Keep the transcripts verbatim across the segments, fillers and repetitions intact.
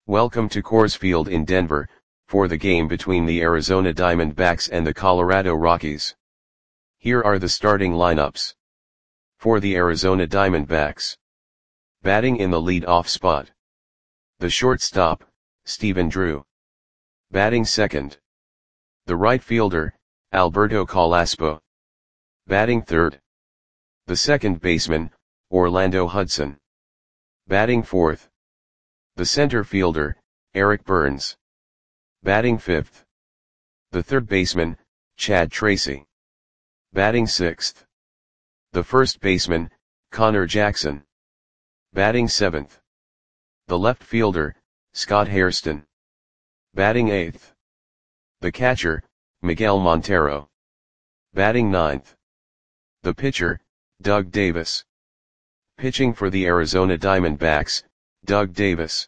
Welcome to Coors Field in Denver, for the game between the Arizona Diamondbacks and the Colorado Rockies. Here are the starting lineups. For the Arizona Diamondbacks. Batting in the lead-off spot. The shortstop, Stephen Drew. Batting second. The right fielder, Alberto Carrasco. Batting third. The second baseman, Orlando Hudson. Batting fourth. The center fielder, Eric Burns. Batting fifth. The third baseman, Chad Tracy. Batting sixth. The first baseman, Connor Jackson. Batting seventh. The left fielder, Scott Hairston. Batting eighth. The catcher, Miguel Montero. Batting ninth. The pitcher, Doug Davis. Pitching for the Arizona Diamondbacks, Doug Davis.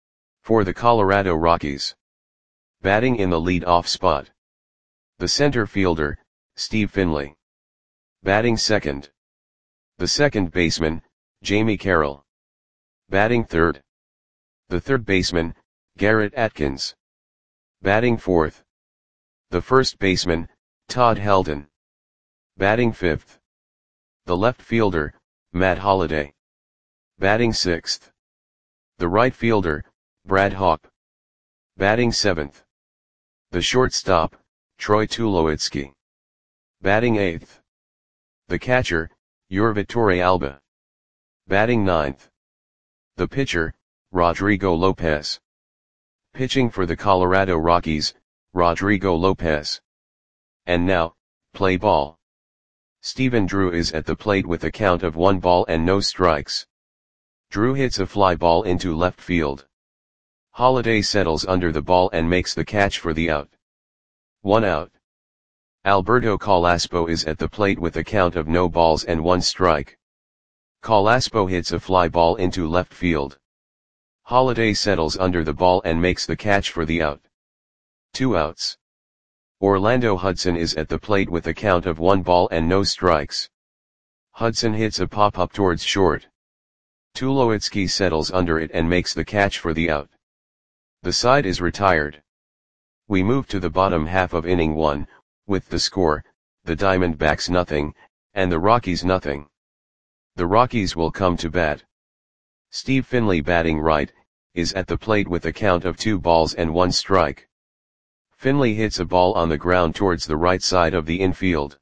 For the Colorado Rockies. Batting in the lead-off spot. The center fielder, Steve Finley. Batting second. The second baseman, Jamie Carroll. Batting third. The third baseman, Garrett Atkins. Batting fourth. The first baseman, Todd Helton. Batting fifth. The left fielder, Matt Holliday. Batting sixth. The right fielder, Brad Hawpe. Batting seventh. The shortstop, Troy Tulowitzki. Batting eighth. The catcher, Yorvi Torrealba. Batting ninth. The pitcher, Rodrigo Lopez. Pitching for the Colorado Rockies, Rodrigo Lopez. And now, play ball. Stephen Drew is at the plate with a count of one ball and no strikes. Drew hits a fly ball into left field. Holliday settles under the ball and makes the catch for the out. One out. Alberto Carrasco is at the plate with a count of no balls and one strike. Carrasco hits a fly ball into left field. Holliday settles under the ball and makes the catch for the out. Two outs. Orlando Hudson is at the plate with a count of one ball and no strikes. Hudson hits a pop-up towards short. Tulowitzki settles under it and makes the catch for the out. The side is retired. We move to the bottom half of inning one, with the score, the Diamondbacks nothing, and the Rockies nothing. The Rockies will come to bat. Steve Finley, batting right, is at the plate with a count of two balls and one strike. Finley hits a ball on the ground towards the right side of the infield.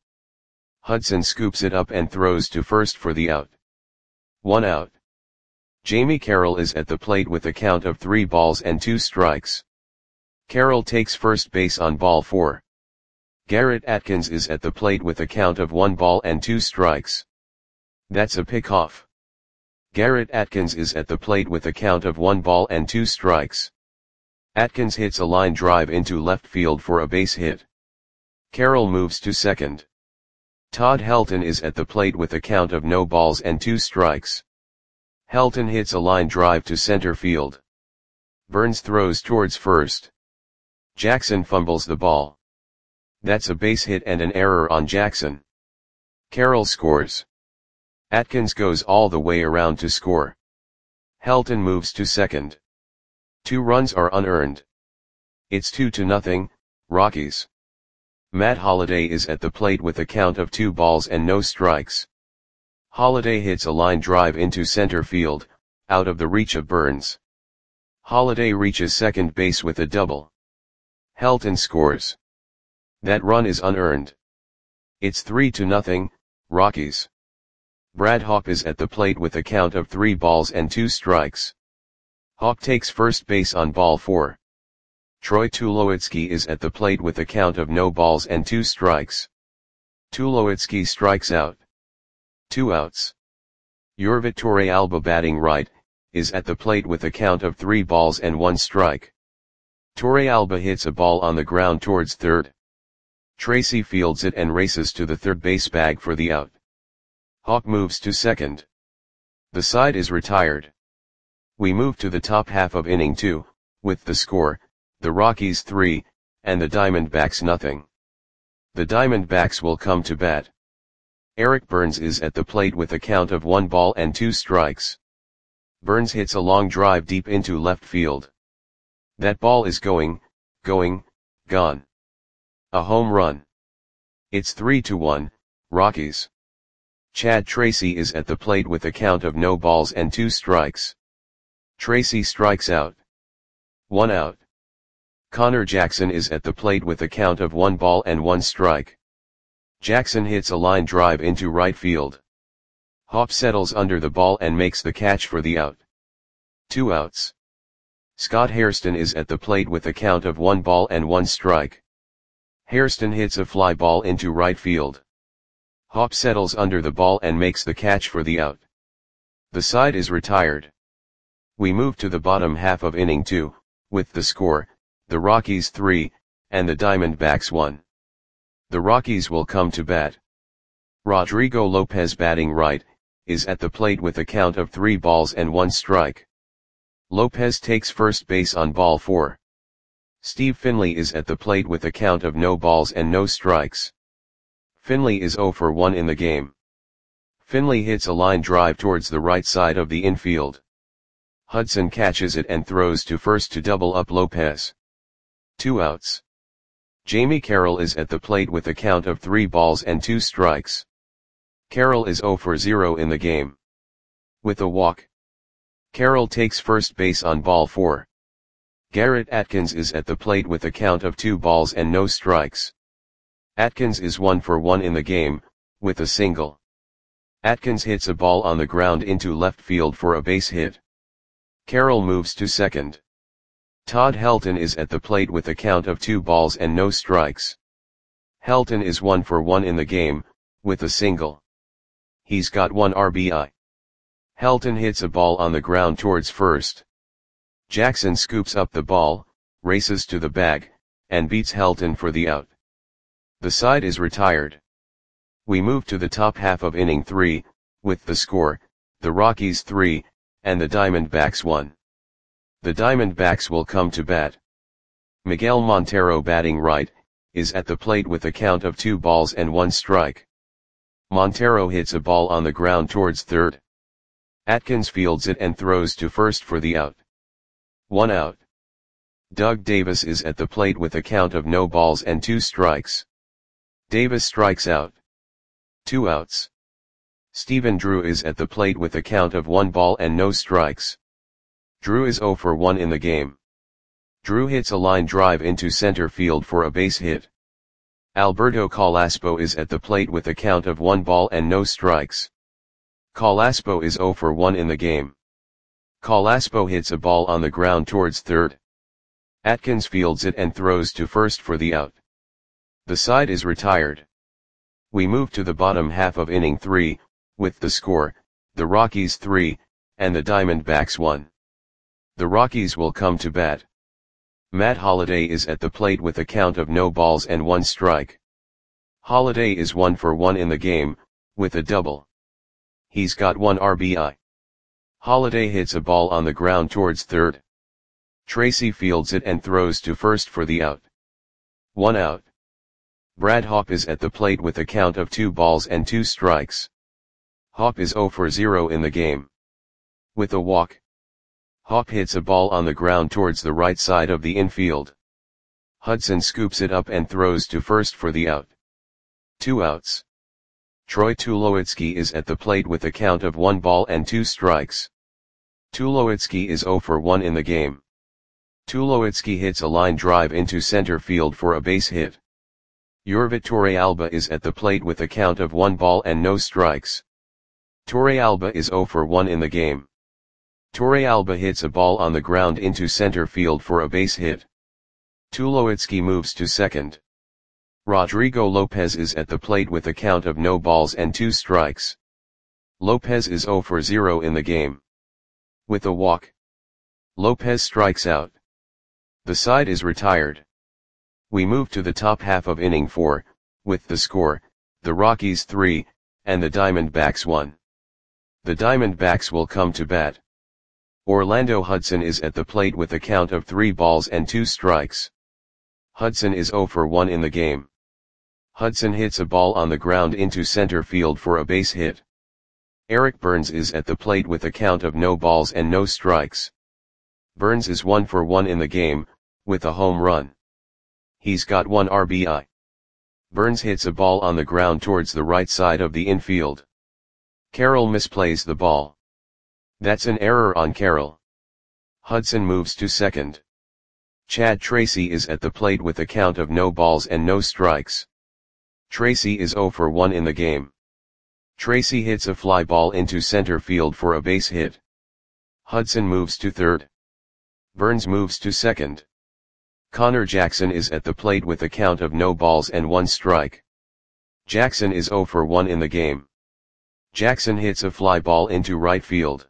Hudson scoops it up and throws to first for the out. One out. Jamie Carroll is at the plate with a count of three balls and two strikes. Carroll takes first base on ball four. Garrett Atkins is at the plate with a count of one ball and two strikes. That's a pickoff. Garrett Atkins is at the plate with a count of one ball and two strikes. Atkins hits a line drive into left field for a base hit. Carroll moves to second. Todd Helton is at the plate with a count of no balls and two strikes. Helton hits a line drive to center field. Burns throws towards first. Jackson fumbles the ball. That's a base hit and an error on Jackson. Carroll scores. Atkins goes all the way around to score. Helton moves to second. Two runs are unearned. It's two to nothing, Rockies. Matt Holliday is at the plate with a count of two balls and no strikes. Holliday hits a line drive into center field, out of the reach of Burns. Holliday reaches second base with a double. Helton scores. That run is unearned. It's three to nothing, Rockies. Brad Hawpe is at the plate with a count of three balls and two strikes. Hawpe takes first base on ball four. Troy Tulowitzki is at the plate with a count of no balls and two strikes. Tulowitzki strikes out. Two outs. Yorvi Torrealba, batting right, is at the plate with a count of three balls and one strike. Torrealba hits a ball on the ground towards third. Tracy fields it and races to the third base bag for the out. Hawpe moves to second. The side is retired. We move to the top half of inning two, with the score, the Rockies three, and the Diamondbacks nothing. The Diamondbacks will come to bat. Eric Burns is at the plate with a count of one ball and two strikes. Burns hits a long drive deep into left field. That ball is going, going, gone. A home run. It's three to one, Rockies. Chad Tracy is at the plate with a count of no balls and two strikes. Tracy strikes out. One out. Connor Jackson is at the plate with a count of one ball and one strike. Jackson hits a line drive into right field. Hop settles under the ball and makes the catch for the out. Two outs. Scott Hairston is at the plate with a count of one ball and one strike. Hairston hits a fly ball into right field. Hop settles under the ball and makes the catch for the out. The side is retired. We move to the bottom half of inning two, with the score, the Rockies three, and the Diamondbacks one. The Rockies will come to bat. Rodrigo Lopez, batting right, is at the plate with a count of three balls and one strike. Lopez takes first base on ball four. Steve Finley is at the plate with a count of no balls and no strikes. Finley is zero for one in the game. Finley hits a line drive towards the right side of the infield. Hudson catches it and throws to first to double up Lopez. Two outs. Jamie Carroll is at the plate with a count of three balls and two strikes. Carroll is zero for zero in the game. With a walk. Carroll takes first base on ball four. Garrett Atkins is at the plate with a count of two balls and no strikes. Atkins is one for one in the game, with a single. Atkins hits a ball on the ground into left field for a base hit. Carroll moves to second. Todd Helton is at the plate with a count of two balls and no strikes. Helton is one for one in the game, with a single. He's got one R B I. Helton hits a ball on the ground towards first. Jackson scoops up the ball, races to the bag, and beats Helton for the out. The side is retired. We move to the top half of inning three, with the score, the Rockies three, and the Diamondbacks one. The Diamondbacks will come to bat. Miguel Montero, batting right, is at the plate with a count of two balls and one strike. Montero hits a ball on the ground towards third. Atkins fields it and throws to first for the out. One out. Doug Davis is at the plate with a count of no balls and two strikes. Davis strikes out. Two outs. Stephen Drew is at the plate with a count of one ball and no strikes. Drew is zero for one in the game. Drew hits a line drive into center field for a base hit. Alberto Calaspo is at the plate with a count of one ball and no strikes. Calaspo is zero for one in the game. Calaspo hits a ball on the ground towards third. Atkins fields it and throws to first for the out. The side is retired. We move to the bottom half of inning three, with the score, the Rockies three, and the Diamondbacks one. The Rockies will come to bat. Matt Holliday is at the plate with a count of no balls and one strike. Holliday is one for one in the game, with a double. He's got one R B I. Holliday hits a ball on the ground towards third. Tracy fields it and throws to first for the out. One out. Brad Hawpe is at the plate with a count of two balls and two strikes. Hawpe is zero for zero in the game. With a walk. Hawpe hits a ball on the ground towards the right side of the infield. Hudson scoops it up and throws to first for the out. Two outs. Troy Tulowitzki is at the plate with a count of one ball and two strikes. Tulowitzki is zero for one in the game. Tulowitzki hits a line drive into center field for a base hit. Yorvit Torrealba is at the plate with a count of one ball and no strikes. Torrealba is zero for one in the game. Torrealba hits a ball on the ground into center field for a base hit. Tulowitzki moves to second. Rodrigo Lopez is at the plate with a count of no balls and two strikes. Lopez is zero for zero in the game. With a walk. Lopez strikes out. The side is retired. We move to the top half of inning four, with the score, the Rockies three, and the Diamondbacks one. The Diamondbacks will come to bat. Orlando Hudson is at the plate with a count of three balls and two strikes. Hudson is zero for one in the game. Hudson hits a ball on the ground into center field for a base hit. Eric Burns is at the plate with a count of no balls and no strikes. Burns is one for one in the game, with a home run. He's got one R B I. Burns hits a ball on the ground towards the right side of the infield. Carroll misplays the ball. That's an error on Carroll. Hudson moves to second. Chad Tracy is at the plate with a count of no balls and no strikes. Tracy is zero for one in the game. Tracy hits a fly ball into center field for a base hit. Hudson moves to third. Burns moves to second. Connor Jackson is at the plate with a count of no balls and one strike. Jackson is zero for one in the game. Jackson hits a fly ball into right field.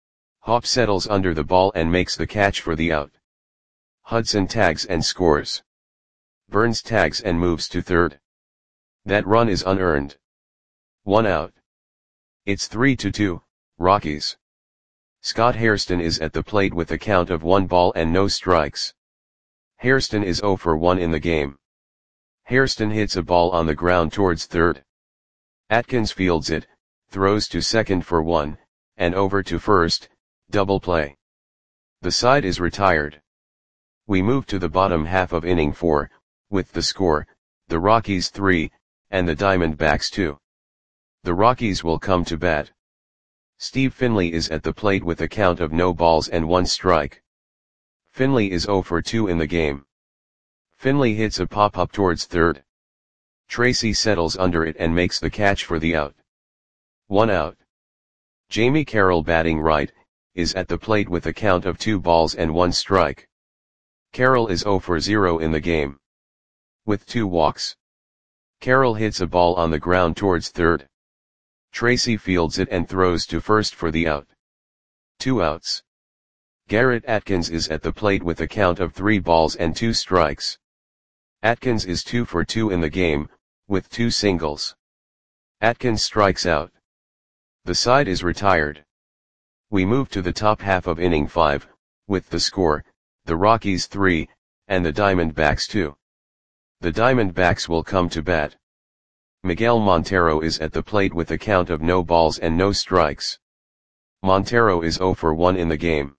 Hop settles under the ball and makes the catch for the out. Hudson tags and scores. Burns tags and moves to third. That run is unearned. One out. It's three to two, Rockies. Scott Hairston is at the plate with a count of one ball and no strikes. Hairston is zero for one in the game. Hairston hits a ball on the ground towards third. Atkins fields it, throws to second for one, and over to first, double play. The side is retired. We move to the bottom half of inning four, with the score, the Rockies three, and the Diamondbacks two. The Rockies will come to bat. Steve Finley is at the plate with a count of no balls and one strike. Finley is zero for two in the game. Finley hits a pop-up towards third. Tracy settles under it and makes the catch for the out. One out. Jamie Carroll, batting right, is at the plate with a count of two balls and one strike. Carroll is zero for zero in the game. With two walks. Carroll hits a ball on the ground towards third. Tracy fields it and throws to first for the out. Two outs. Garrett Atkins is at the plate with a count of three balls and two strikes. Atkins is two for two in the game, with two singles. Atkins strikes out. The side is retired. We move to the top half of inning five, with the score, the Rockies three, and the Diamondbacks two. The Diamondbacks will come to bat. Miguel Montero is at the plate with a count of no balls and no strikes. Montero is zero for one in the game.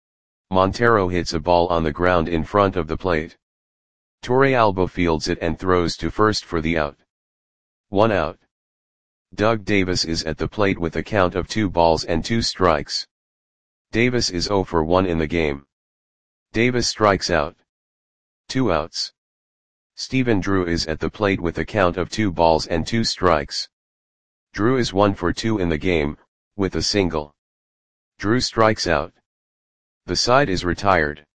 Montero hits a ball on the ground in front of the plate. Torre Alba fields it and throws to first for the out. One out. Doug Davis is at the plate with a count of two balls and two strikes. Davis is zero for one in the game. Davis strikes out. Two outs. Stephen Drew is at the plate with a count of two balls and two strikes. Drew is one for two in the game, with a single. Drew strikes out. The side is retired.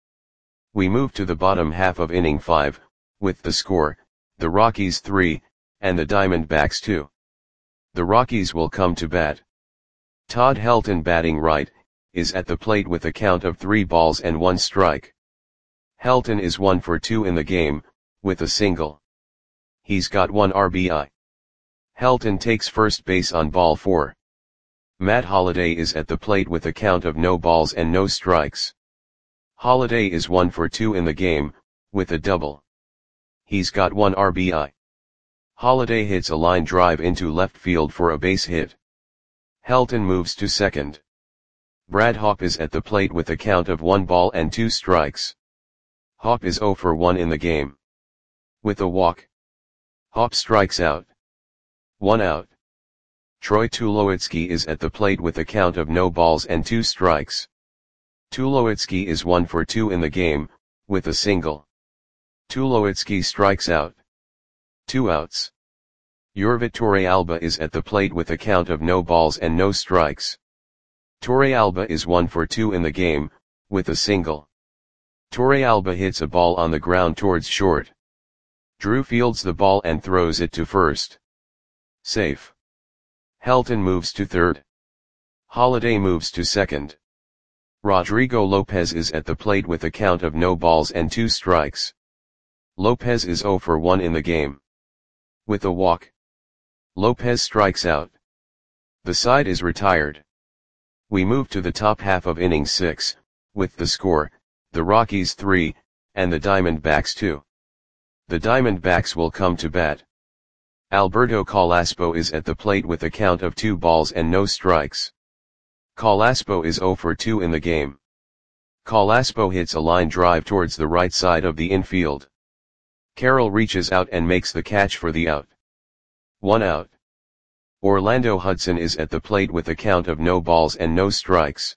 We move to the bottom half of inning five, with the score, the Rockies three, and the Diamondbacks two. The Rockies will come to bat. Todd Helton, batting right, is at the plate with a count of three balls and one strike. Helton is one for two in the game, with a single. He's got one R B I. Helton takes first base on ball four. Matt Holliday is at the plate with a count of no balls and no strikes. Holliday is one for two in the game, with a double. He's got one R B I. Holliday hits a line drive into left field for a base hit. Helton moves to second. Brad Hawpe is at the plate with a count of one ball and two strikes. Hawpe is zero for one in the game. With a walk. Hawpe strikes out. One out. Troy Tulowitzki is at the plate with a count of no balls and two strikes. Tulowitzki is one for two in the game, with a single. Tulowitzki strikes out. Two outs. Yorvit Torrealba is at the plate with a count of no balls and no strikes. Torrealba is one for two in the game, with a single. Torrealba hits a ball on the ground towards short. Drew fields the ball and throws it to first. Safe. Helton moves to third. Holliday moves to second. Rodrigo Lopez is at the plate with a count of no balls and two strikes. Lopez is zero for one in the game. With a walk. Lopez strikes out. The side is retired. We move to the top half of inning six, with the score, the Rockies three, and the Diamondbacks two. The Diamondbacks will come to bat. Alberto Calaspo is at the plate with a count of two balls and no strikes. Calaspo is zero for two in the game. Calaspo hits a line drive towards the right side of the infield. Carroll reaches out and makes the catch for the out. One out. Orlando Hudson is at the plate with a count of no balls and no strikes.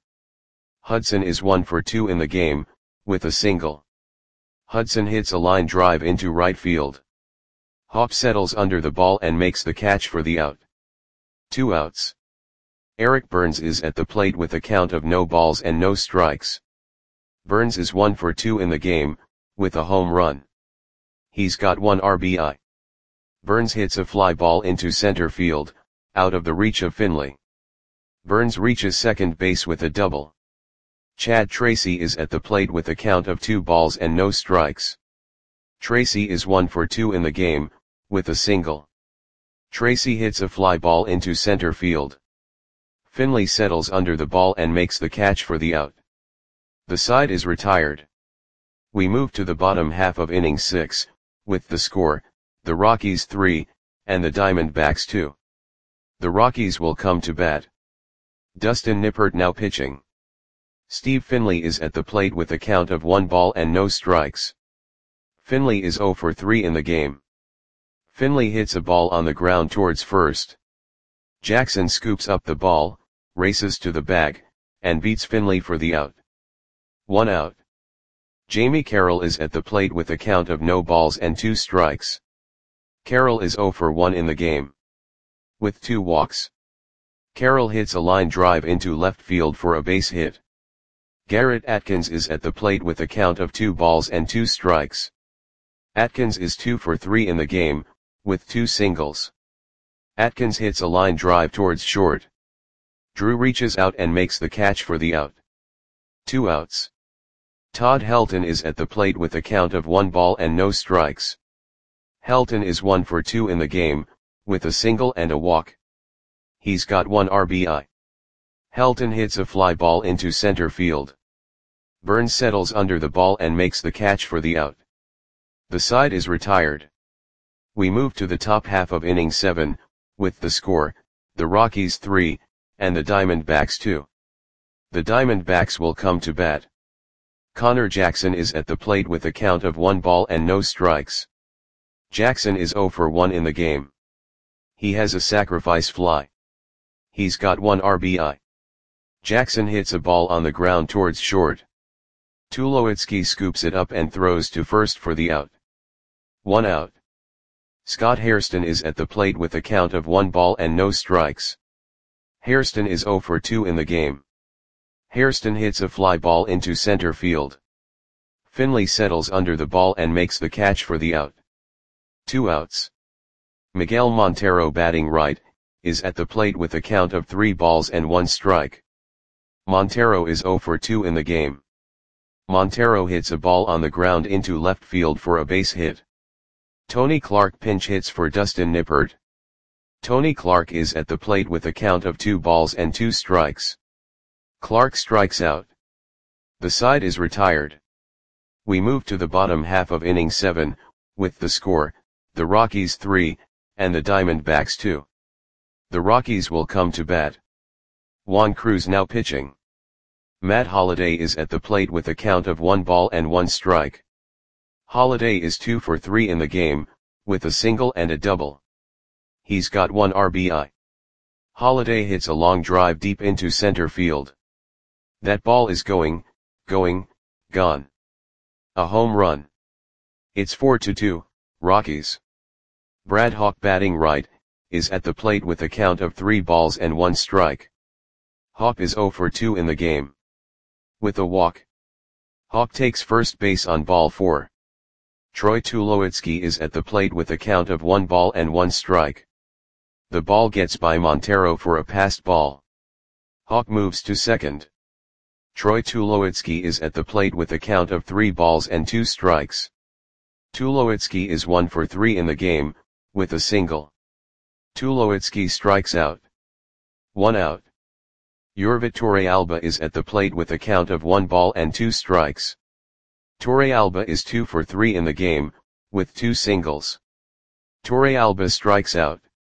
Hudson is one for two in the game, with a single. Hudson hits a line drive into right field. Hawk settles under the ball and makes the catch for the out. Two outs. Eric Burns is at the plate with a count of no balls and no strikes. Burns is one for two in the game, with a home run. He's got one R B I. Burns hits a fly ball into center field, out of the reach of Finley. Burns reaches second base with a double. Chad Tracy is at the plate with a count of two balls and no strikes. Tracy is one for two in the game, with a single. Tracy hits a fly ball into center field. Finley settles under the ball and makes the catch for the out. The side is retired. We move to the bottom half of inning six, with the score, the Rockies three, and the Diamondbacks two. The Rockies will come to bat. Dustin Nippert now pitching. Steve Finley is at the plate with a count of one ball and no strikes. Finley is zero for three in the game. Finley hits a ball on the ground towards first. Jackson scoops up the ball, races to the bag, and beats Finley for the out. One out. Jamie Carroll is at the plate with a count of no balls and two strikes. Carroll is zero for one in the game. With two walks. Carroll hits a line drive into left field for a base hit. Garrett Atkins is at the plate with a count of two balls and two strikes. Atkins is two for three in the game, with two singles. Atkins hits a line drive towards short. Drew reaches out and makes the catch for the out. Two outs. Todd Helton is at the plate with a count of one ball and no strikes. Helton is one for two in the game, with a single and a walk. He's got one R B I. Helton hits a fly ball into center field. Burns settles under the ball and makes the catch for the out. The side is retired. We move to the top half of inning seven, with the score, the Rockies three, and the Diamondbacks two. The Diamondbacks will come to bat. Connor Jackson is at the plate with a count of one ball and no strikes. Jackson is zero for one in the game. He has a sacrifice fly. He's got one R B I. Jackson hits a ball on the ground towards short. Tulowitzki scoops it up and throws to first for the out. One out. Scott Hairston is at the plate with a count of one ball and no strikes. Hairston is zero for two in the game. Hairston hits a fly ball into center field. Finley settles under the ball and makes the catch for the out. Two outs. Miguel Montero, batting right, is at the plate with a count of three balls and one strike. Montero is zero for two in the game. Montero hits a ball on the ground into left field for a base hit. Tony Clark pinch hits for Dustin Nippert. Tony Clark is at the plate with a count of two balls and two strikes. Clark strikes out. The side is retired. We move to the bottom half of inning seven, with the score, the Rockies three, and the Diamondbacks two. The Rockies will come to bat. Juan Cruz now pitching. Matt Holliday is at the plate with a count of one ball and one strike. Holliday is two for three in the game, with a single and a double. He's got one R B I. Holliday hits a long drive deep into center field. That ball is going, going, gone. A home run. It's four to two, Rockies. Brad Hawk, batting right, is at the plate with a count of three balls and one strike. Hawk is zero for two in the game. With a walk. Hawk takes first base on ball four. Troy Tulowitzki is at the plate with a count of one ball and one strike. The ball gets by Montero for a passed ball. Hawk moves to second. Troy Tulowitzki is at the plate with a count of three balls and two strikes. Tulowitzki is one for three in the game, with a single. Tulowitzki strikes out. One out. Yorvit Torrealba is at the plate with a count of one ball and two strikes. Torrealba is two for three in the game, with two singles. Torrealba strikes out.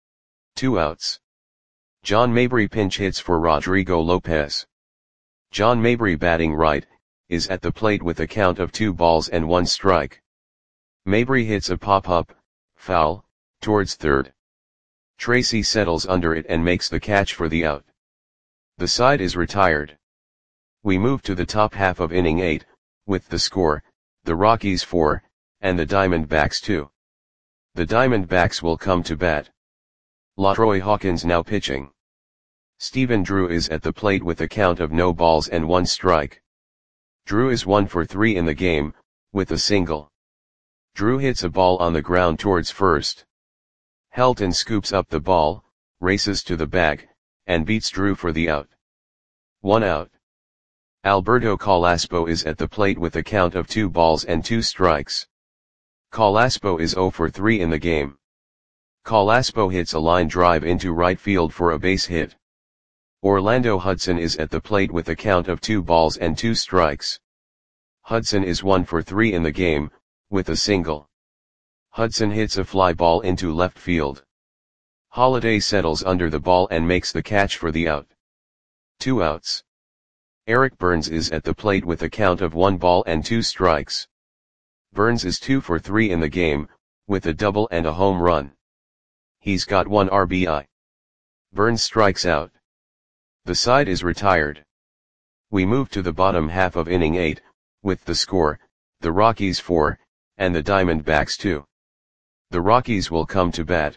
Two outs. John Mabry pinch hits for Rodrigo Lopez. John Mabry, batting right, is at the plate with a count of two balls and one strike. Mabry hits a pop-up, foul, towards third. Tracy settles under it and makes the catch for the out. The side is retired. We move to the top half of inning eight, with the score, the Rockies four, and the Diamondbacks two. The Diamondbacks will come to bat. LaTroy Hawkins now pitching. Stephen Drew is at the plate with a count of no balls and one strike. Drew is one for three in the game, with a single. Drew hits a ball on the ground towards first. Helton scoops up the ball, races to the bag, and beats Drew for the out. One out. Alberto Carrasco is at the plate with a count of two balls and two strikes. Carrasco is zero for three in the game. Carrasco hits a line drive into right field for a base hit. Orlando Hudson is at the plate with a count of two balls and two strikes. Hudson is one for three in the game, with a single. Hudson hits a fly ball into left field. Holliday settles under the ball and makes the catch for the out. Two outs. Eric Burns is at the plate with a count of one ball and two strikes. Burns is two for three in the game, with a double and a home run. He's got one R B I. Burns strikes out. The side is retired. We move to the bottom half of inning eight, with the score, the Rockies four, and the Diamondbacks two. The Rockies will come to bat.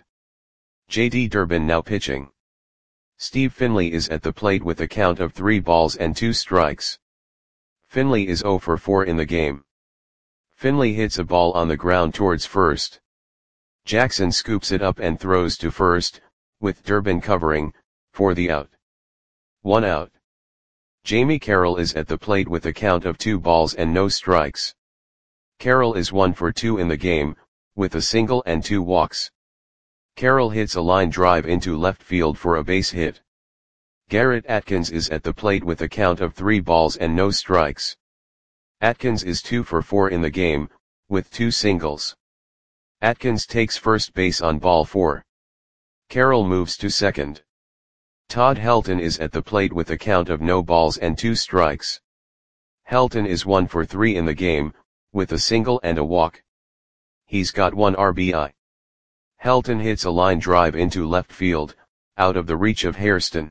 J D Durbin now pitching. Steve Finley is at the plate with a count of three balls and two strikes. Finley is zero for four in the game. Finley hits a ball on the ground towards first. Jackson scoops it up and throws to first, with Durbin covering, for the out. One out. Jamie Carroll is at the plate with a count of two balls and no strikes. Carroll is one for two in the game, with a single and two walks. Carroll hits a line drive into left field for a base hit. Garrett Atkins is at the plate with a count of three balls and no strikes. Atkins is two for four in the game, with two singles. Atkins takes first base on ball four. Carroll moves to second. Todd Helton is at the plate with a count of no balls and two strikes. Helton is one for three in the game, with a single and a walk. He's got one R B I. Helton hits a line drive into left field, out of the reach of Hairston.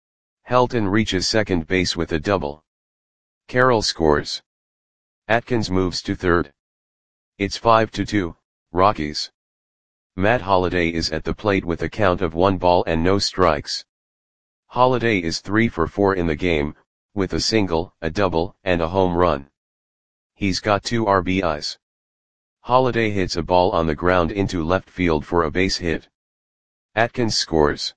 Helton reaches second base with a double. Carroll scores. Atkins moves to third. It's five to two, Rockies. Matt Holliday is at the plate with a count of one ball and no strikes. Holliday is three for four in the game, with a single, a double, and a home run. He's got two R B Is. Holliday hits a ball on the ground into left field for a base hit. Atkins scores.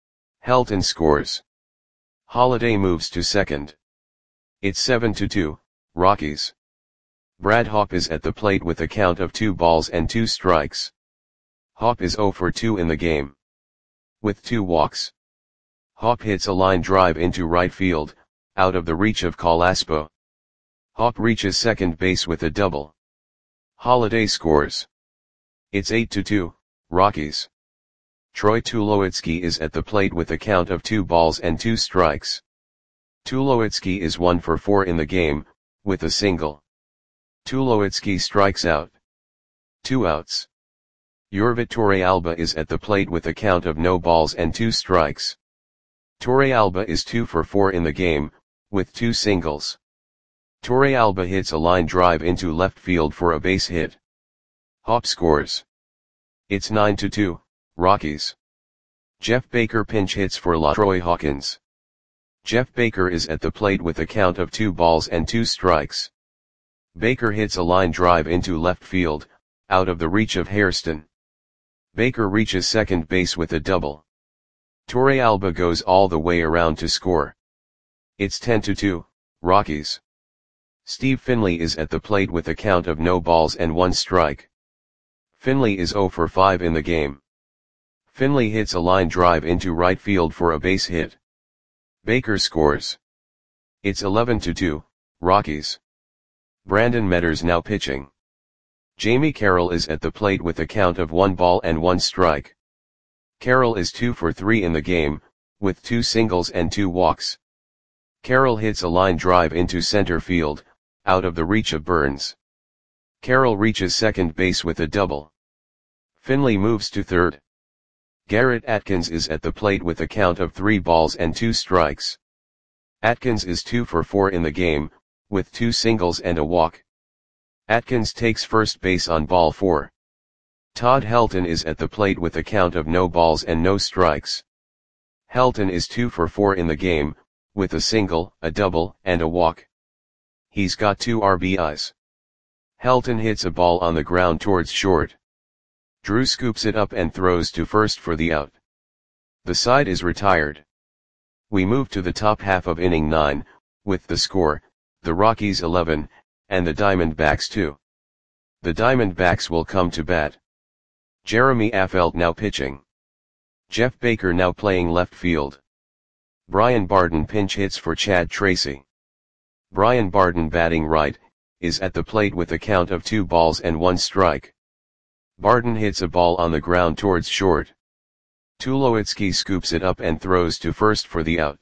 Helton scores. Holliday moves to second. It's seven to two, Rockies. Brad Hawpe is at the plate with a count of two balls and two strikes. Hawpe is zero for two in the game. With two walks. Hawpe hits a line drive into right field, out of the reach of Carrasco. Hawpe reaches second base with a double. Holliday scores. It's eight to two, Rockies. Troy Tulowitzki is at the plate with a count of two balls and two strikes. Tulowitzki is one for four in the game, with a single. Tulowitzki strikes out. Two outs. Yorvit Torrealba is at the plate with a count of no balls and two strikes. Torrealba is two for four in the game, with two singles. Torrealba hits a line drive into left field for a base hit. Hawpe scores. It's nine to two, Rockies. Jeff Baker pinch hits for LaTroy Hawkins. Jeff Baker is at the plate with a count of two balls and two strikes. Baker hits a line drive into left field, out of the reach of Hairston. Baker reaches second base with a double. Torrealba goes all the way around to score. It's ten to two, Rockies. Steve Finley is at the plate with a count of no balls and one strike. Finley is zero for five in the game. Finley hits a line drive into right field for a base hit. Baker scores. It's eleven to two, Rockies. Brandon Metters now pitching. Jamie Carroll is at the plate with a count of one ball and one strike. Carroll is two for three in the game, with two singles and two walks. Carroll hits a line drive into center field, out of the reach of Burns. Carroll reaches second base with a double. Finley moves to third. Garrett Atkins is at the plate with a count of three balls and two strikes. Atkins is two for four in the game, with two singles and a walk. Atkins takes first base on ball four. Todd Helton is at the plate with a count of no balls and no strikes. Helton is two for four in the game, with a single, a double, and a walk. He's got two R B Is. Helton hits a ball on the ground towards short. Drew scoops it up and throws to first for the out. The side is retired. We move to the top half of inning nine, with the score, the Rockies eleven, and the Diamondbacks two. The Diamondbacks will come to bat. Jeremy Affeldt now pitching. Jeff Baker now playing left field. Brian Barden pinch hits for Chad Tracy. Brian Barden batting right, is at the plate with a count of two balls and one strike. Barden hits a ball on the ground towards short. Tulowitzki scoops it up and throws to first for the out.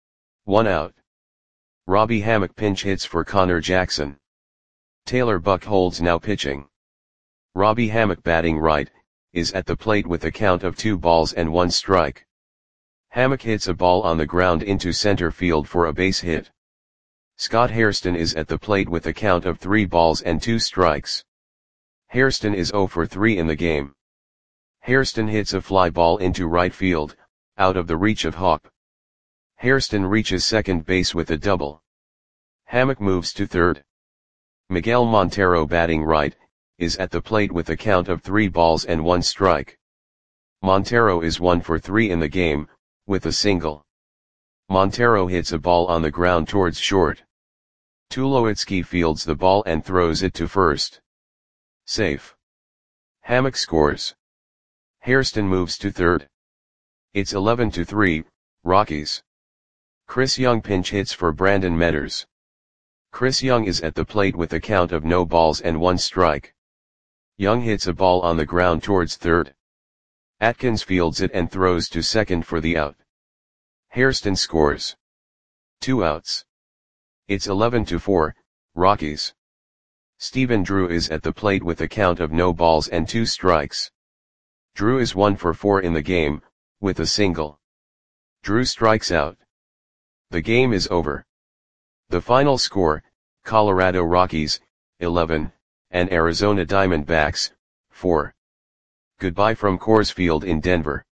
One out. Robbie Hammock pinch hits for Connor Jackson. Taylor Buchholz now pitching. Robbie Hammock batting right, is at the plate with a count of two balls and one strike. Hammock hits a ball on the ground into center field for a base hit. Scott Hairston is at the plate with a count of three balls and two strikes. Hairston is zero for three in the game. Hairston hits a fly ball into right field, out of the reach of Hawk. Hairston reaches second base with a double. Hammock moves to third. Miguel Montero batting right, is at the plate with a count of three balls and one strike. Montero is one for three in the game, with a single. Montero hits a ball on the ground towards short. Tulowitzki fields the ball and throws it to first. Safe. Hammock scores. Hairston moves to third. It's eleven to three, Rockies. Chris Young pinch hits for Brandon Metters. Chris Young is at the plate with a count of no balls and one strike. Young hits a ball on the ground towards third. Atkins fields it and throws to second for the out. Hairston scores. Two outs. It's eleven to four, Rockies. Stephen Drew is at the plate with a count of no balls and two strikes. Drew is one for four in the game, with a single. Drew strikes out. The game is over. The final score, Colorado Rockies, eleven, and Arizona Diamondbacks, four. Goodbye from Coors Field in Denver.